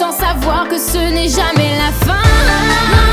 sans savoir que ce n'est jamais la fin.